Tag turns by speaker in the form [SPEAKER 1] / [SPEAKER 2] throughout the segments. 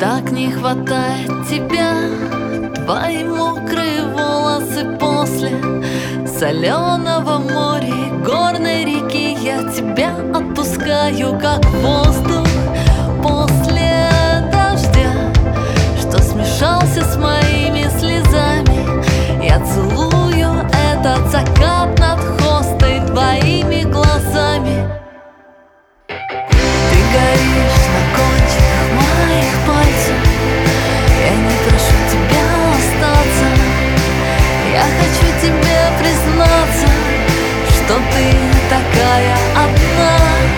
[SPEAKER 1] Так не хватает тебя, твои мокрые волосы после соленого моря и горной реки. Я тебя отпускаю, как воздух после дождя, что смешался с моими слезами. Я целую этот закат над хостой твоими глазами. Ты горишь на кончиках моих пальцев, я не прошу тебя остаться. Я хочу тебе признаться, что ты такая одна.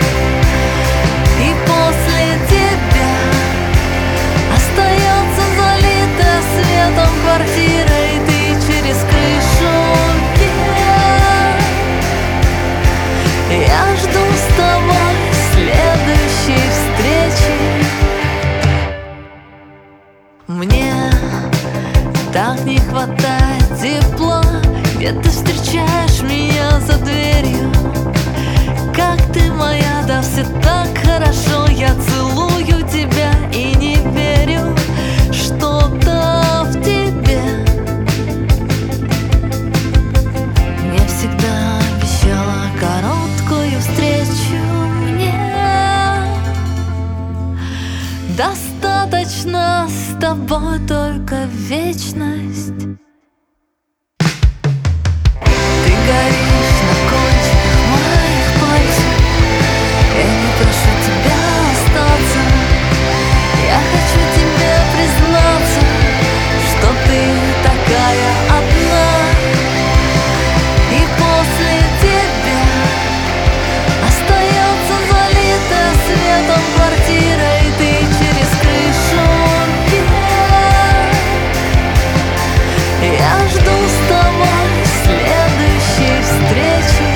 [SPEAKER 1] И после тебя остается залитая светом квартира, и ты через крышу вверх. Я жду с тобой следующей встречи. Мне так не хватает тепла, где ты встречаешь меня за дверью. Как ты моя, да все так хорошо. Я целую тебя и не верю что-то в тебе. Мне всегда обещала короткую встречу. Мне достаточно с тобой только вечность. Ты горишь на кончиках моих пальцев, я не прошу тебя остаться. Я хочу тебе признаться, что ты такая одна. И после тебя остается залитая светом квартира, и ты через крышу вверх. Я жду с тобой следующей встречи.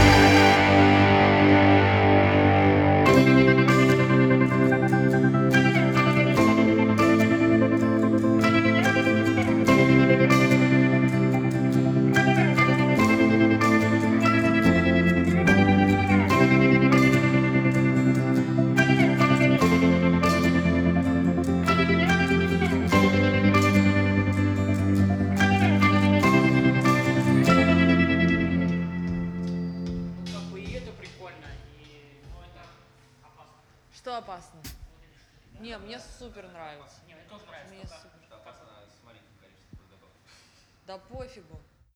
[SPEAKER 2] Что опасно? Не, мне супер нравится.
[SPEAKER 3] Не, мне тоже нравится.
[SPEAKER 2] Мне супер.
[SPEAKER 3] Что опасно с маленьким количеством продуктов.
[SPEAKER 2] Да пофигу.